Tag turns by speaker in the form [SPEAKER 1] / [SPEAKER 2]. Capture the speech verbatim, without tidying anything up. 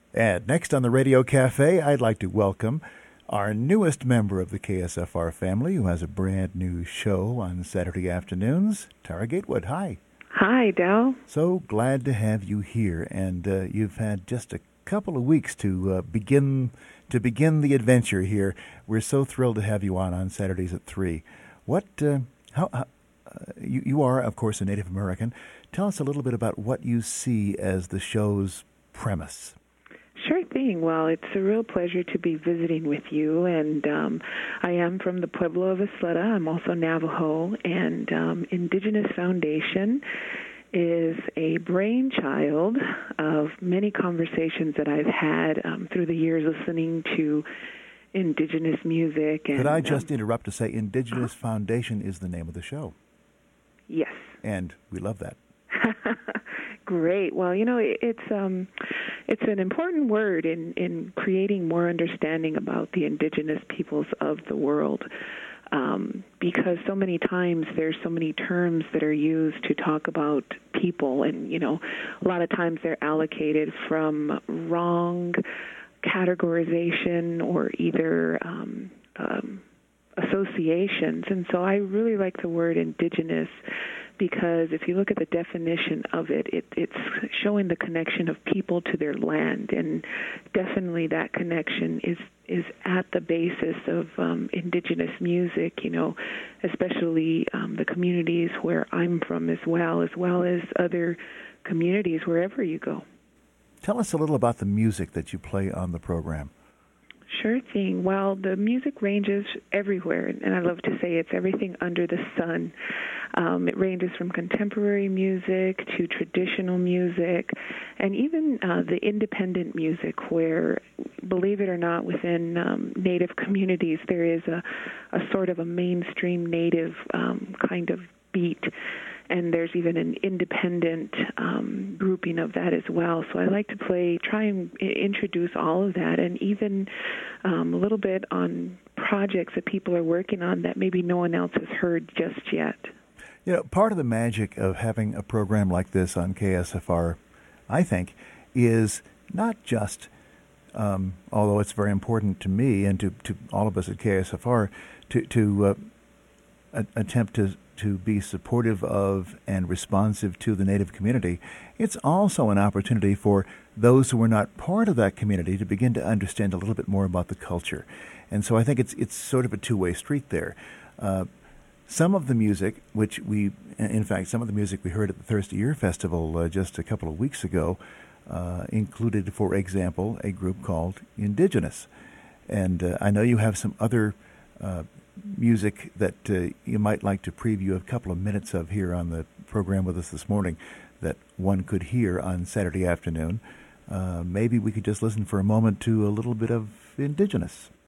[SPEAKER 1] And next on the Radio Cafe, I'd like to welcome our newest member of the K S F R family who has a brand new show on Saturday afternoons, Tara Gatewood. Hi.
[SPEAKER 2] Hi, Del.
[SPEAKER 1] So glad to have you here, and uh, you've had just a couple of weeks to uh, begin to begin the adventure here. We're so thrilled to have you on on Saturdays at three. What? Uh, how? how uh, you, you are, of course, a Native American. Tell us a little bit about what you see as the show's premise.
[SPEAKER 2] Sure thing. Well, it's a real pleasure to be visiting with you, and um, I am from the Pueblo of Isleta. I'm also Navajo, and um, Indigenous Foundation is a brainchild of many conversations that I've had um, through the years listening to Indigenous music. And,
[SPEAKER 1] Could I just
[SPEAKER 2] um,
[SPEAKER 1] interrupt to say Indigenous uh-huh. Foundation is the name of the show?
[SPEAKER 2] Yes.
[SPEAKER 1] And we love that.
[SPEAKER 2] Great. Well, you know, it's um, it's an important word in, in creating more understanding about the indigenous peoples of the world, um, because so many times there's so many terms that are used to talk about people, and, you know, a lot of times they're allocated from wrong categorization or either um, um, associations. And so I really like the word indigenous, because if you look at the definition of it, it, it's showing the connection of people to their land, and definitely that connection is is at the basis of um, indigenous music, you know, especially um, the communities where I'm from as well, as well as other communities wherever you go.
[SPEAKER 1] Tell us a little about the music that you play on the program.
[SPEAKER 2] Sure thing. Well, the music ranges everywhere, and I love to say it's everything under the sun. Um, it ranges from contemporary music to traditional music, and even uh, the independent music, where, believe it or not, within um, Native communities there is a, a sort of a mainstream Native um, kind of beat, and there's even an independent um, grouping of that as well. So I like to play, try and introduce all of that, and even um, a little bit on projects that people are working on that maybe no one else has heard just yet.
[SPEAKER 1] You know, part of the magic of having a program like this on K S F R, I think, is not just, um, although it's very important to me and to, to all of us at K S F R, to, to uh, a, attempt to to be supportive of and responsive to the Native community. It's also an opportunity for those who are not part of that community to begin to understand a little bit more about the culture. And so I think it's it's sort of a two-way street there. Uh, some of the music, which we, in fact, some of the music we heard at the Thirsty Ear Festival uh, just a couple of weeks ago, uh, included, for example, a group called Indigenous. And uh, I know you have some other uh, music that uh, you might like to preview a couple of minutes of here on the program with us this morning that one could hear on Saturday afternoon. Uh, maybe we could just listen for a moment to a little bit of Indigenous.